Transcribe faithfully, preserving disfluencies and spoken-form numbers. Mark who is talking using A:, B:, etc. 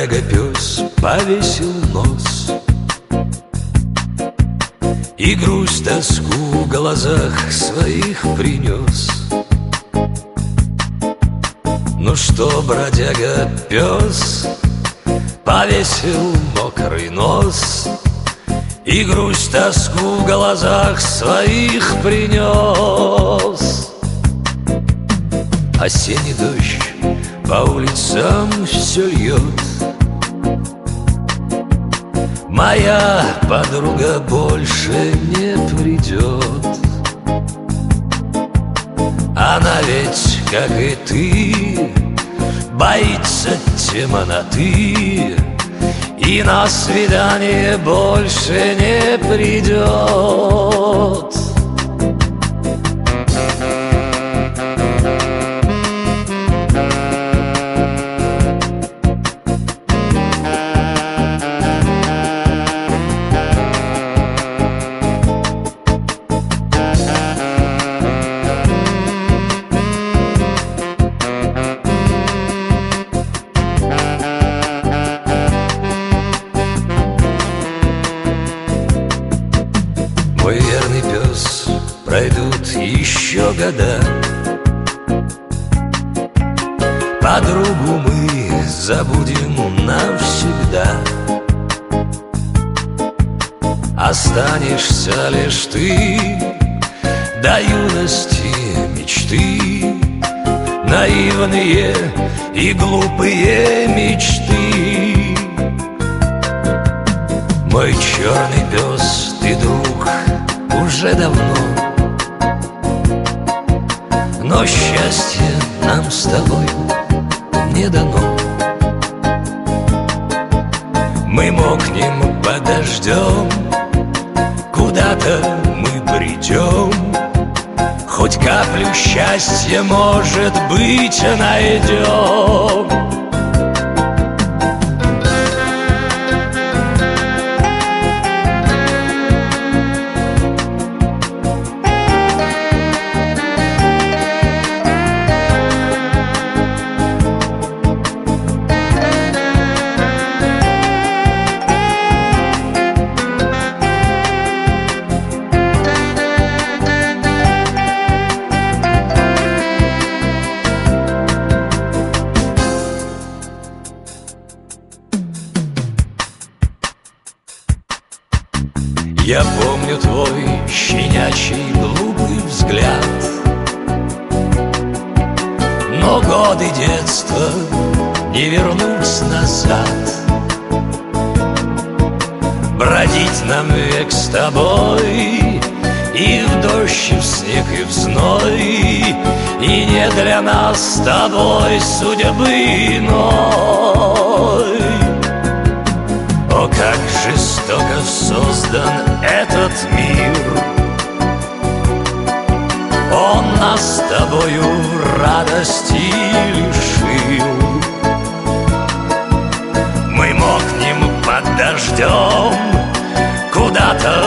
A: бродяга-пес повесил нос, и грусть, тоску в глазах своих принес. Ну что, бродяга-пес повесил мокрый нос, и грусть, тоску в глазах своих принес. Осенний дождь по улицам все льет, моя подруга больше не придет. Она ведь, как и ты, боится темноты и на свидание больше не придет. Мой верный пес, пройдут еще года, подругу мы забудем навсегда. Останешься лишь ты, до юности мечты, наивные и глупые мечты. Мой черный пес, ты друг уже давно, но счастье нам с тобой не дано. Мы мокнем под дождем, куда-то мы придем, хоть каплю счастья, может быть, найдем. Я помню твой щенячий глупый взгляд, но годы детства не вернуть назад. Бродить нам век с тобой, и в дождь, и в снег, и в зной, и не для нас с тобой судьбы иной. О, как жестоко создан этот мир! Он нас с тобою радости лишил. Мы мокнем под дождем, куда-то